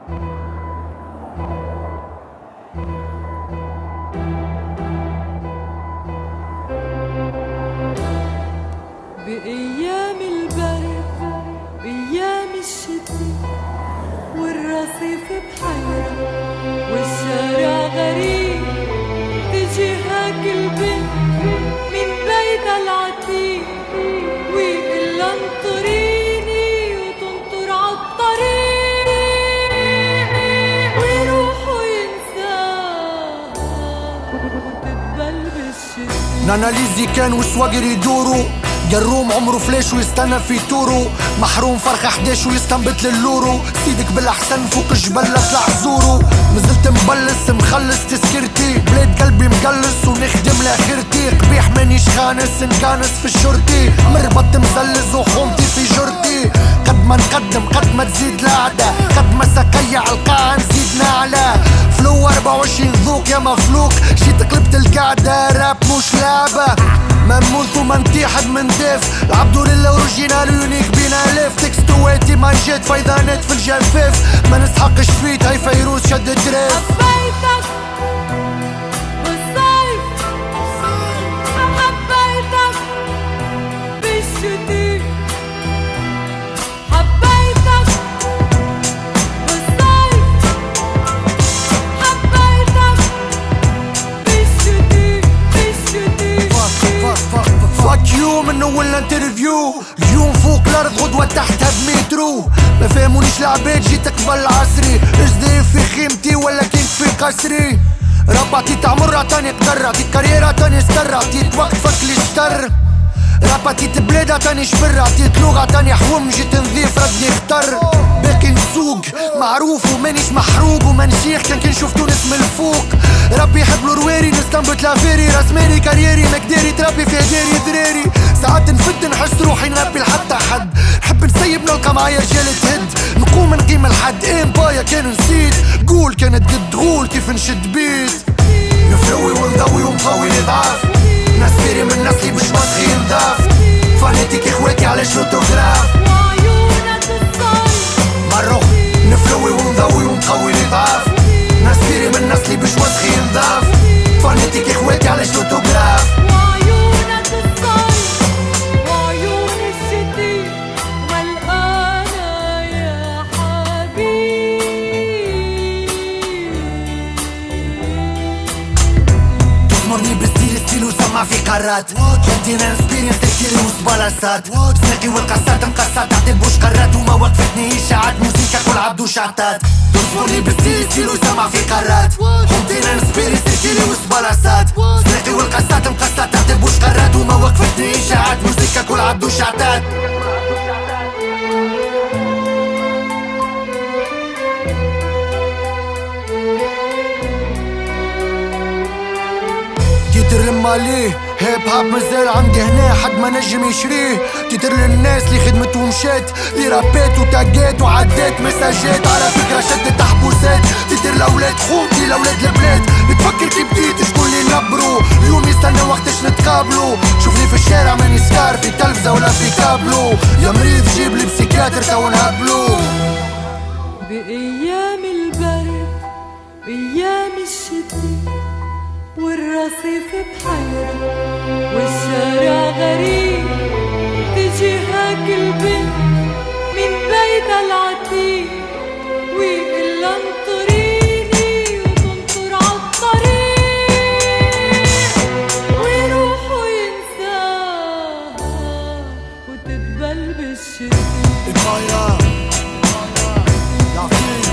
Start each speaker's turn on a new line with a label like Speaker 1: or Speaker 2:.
Speaker 1: بأيام البرد بأيام الشتاء والرصيف بحيرة والشارع غريب تجيهاك البنت من بيتها العتيق ويقلها انطريني وتنطر عالطريق ويروحوا ينساها وتتبل بالشتاء.
Speaker 2: ناناليزي كان وسواقر يدوروا جروم عمره فلاش ويستنى في تورو محروم فرخة 11 ويستنبت للورو سيدك بالاحسن فوق الجبل طلع زورو مازلت مبلس مخلص تسكرتي بلاد قلبي مقلص ونخدم لاخرتي قبيح مانيش خانس نكانس في الشرطي مربط مزلز وحومتي في جرتي قد ما نقدم قد ما تزيد القعدة قد ما سقيع القاعة نزيد نعلى فلو 24 ذوق يا مفلوق جيت قلبت القعدة راب مش لعبة ما نموت وما نتيحد من ديف العبدو للاوريجينال يونيك بينا ليف تكستواتي ما جيت فيضانات في الجفاف ما نسحقش فيت هاي فيروز شد دريف.
Speaker 1: حبيتك بالصيف حبيتك بالشتي حبيتك بالصيف حبيتك بالشتي
Speaker 2: فاك يو من اول انترفيو اليوم فوق الارض غدوة تحتها بمترو ما فهمونيش العباد جيت قبل عصري اجدي في خيمتي ولا كنت في قصري ربعتي تعمر عطاني قدر عطيت كاريرا عطاني ستر عطيت وقت فك لي شطر ربعتي بلاد عطاني شبر عطيت لغة عطاني حوم جيت نضيف ردني اختر باقي نسوق معروف ومانيش محروق وما نشيخ كان شفتو نسم الفوق ربي يحب رويري نستنبت لافيري راس مالي كاريري مقداري تربي في ديري ذراري ساعات نفد نحس روحي نربي لحتى حد نحب نسيب نلقى معايا رجال تهد نقوم نقيم الحد بايا كان نسيت قول كانت قد غول كيف نشد بيت نفلوي ونضوي ونقوي نضعف ناس فيري من نسلي مش مسخي نضاف فانيتك اخواتي على شوتوغراف
Speaker 1: وعيونك الصيف
Speaker 2: مروخ نفلوي ونضوي ونقوي نضعف ناس فيري من نسلي مش مسخي نضاف فانيتك اخواتي على شوتوغراف
Speaker 1: وعيونك الصيف وعيون الشتي والأنا يا حبيبي
Speaker 2: تغمرني بالستيل ستيل وسمع في قارات كنتينا اكسبيرينس تحكيلي وسبالاسات سناقي والقصات مقصات عدي بوش قرات وما وقفتني اشاعات موسيقى كل عبدو شعطات تغمرني بالستيل ستيل وسمع في قارات كنتينا اكسبيرينس تحكيلي وسبالاسات سناقي والقصات مقصات عدي بوش قرات وما وقفتني اشاعات موسيقى كل عبدو شعطات. تيتر لما ليه هيب هاب مازال عندي هنا حد ما نجم يشريه تيتر للناس اللي خدمت ومشات اللي رابات وتاقات وعدات مساجات على فكرة شدت تحبوسات تيتر لأولاد خوتي لأولاد البلاد بتفكر كي بديت شكون اللي نبرو اليوم يستنى وقتاش نتقابلو شوفني في الشارع ماني سكار في تلفزة ولا في كابلو يا مريض جيب لي بسيكاتر تو نهبلو.
Speaker 1: بأيام البرد بأيام الشتي والرصيف بحيرة والشارع غريب تجيهاك البنت من بيتها العتيق ويقلها انطريني وتنطر عالطريق ويروحوا ينساها وتتبل بالشتي.